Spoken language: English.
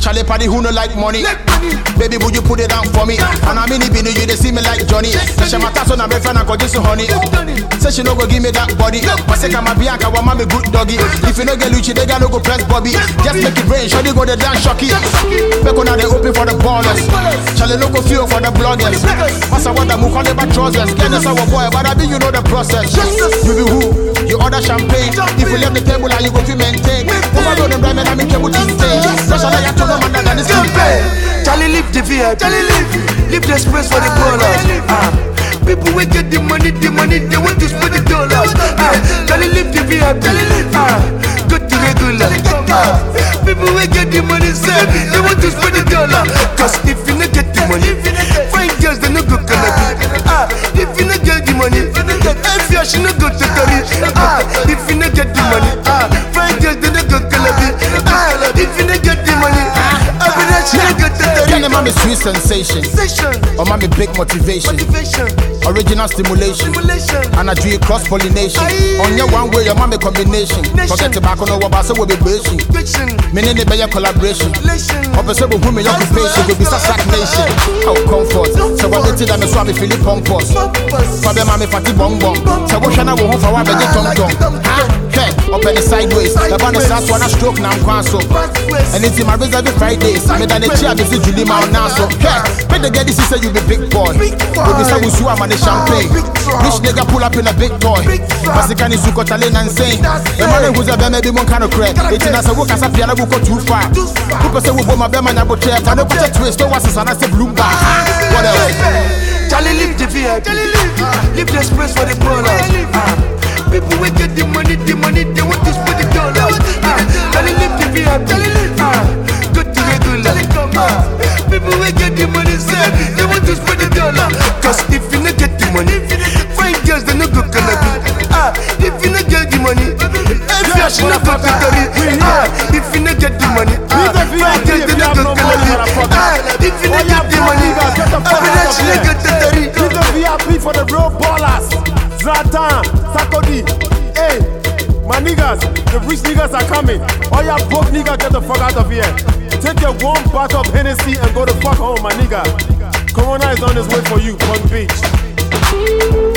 Charlie party who no like money. Baby, would you put it down for me? And I mean, you they see me like Johnny. She my tasso na friend and just honey. Say she no go give me that body. But say come Bianca, want me good doggy. If you no get Lucci, they no go press Bobby. Just make it rain, sure they go the dance shocky. Back on they open for the ballers. Charlie no go feel for the bloggers. Massa what the move on the trousers. Get us our boy, but I mean you know the process. You be who? You order champagne. If you leave the table and you go to maintain. Over the diamond, I make you to stay. Special I told them under than this Charlie live the VIP. Leave the space for the ballers. People will get the money, they want to spend the dollars. Charlie live the VIP. Go to regular. People will get the money, they want to spend the dollar. Cause if you not get the money, fine girls they no go cannabis. If you not get the money, if you should not go to Paris. If you not get the money, fine girls they no go cannabis. If you not get the money, she not go to Paris. Can mommy sweet sensation, or mommy big motivation, original stimulation, and I do cross pollination. On your one way, your mommy combination. Forget tobacco, no what will be breaking. Meaning the better collaboration. Opposite with women, occupation will be stagnation. How comfort. So what they tell me, so I feel it pompous. For them, I'm a fatty bomb. So what shall I go home for? I beg it tom tom. Okay, up in the sideways. The band is last one a stroke now, so. And it's in my race every Fridays. I made that the chair visit Julie Mount now, so. Okay, when they get this, he say you be big boy. When we say we swam on the champagne. Rich nigga pull up in a big toy. But the can is so Catalan and insane. The money who's a maybe one kind of crack. It's in a work as a piano will go too far. People say we go my bema na botre. I don't put a twist. Don't watch us and I say bloom back. What else? Charlie live the VIP. Live the space for the ballers. People will get the money, they want to spend the dollars. Charlie live the VIP. Go to regular. People will get the money, they want to spend the dollar. Cause if you not get the money, fine girls they no go cannabis. If you not get the money, if you should not go to Paris. If you not get the money, fine girls they no go cannabis. If you not get the money, I should not go to Paris. Leave the VIP for the real ballers. Zlatan, Sarkozy, hey, my niggas, the rich niggas are coming. All y'all broke niggas, get the fuck out of here. Take your warm bath of Hennessy and go the fuck home, my nigga. Corona is on his way for you, Punk Beach.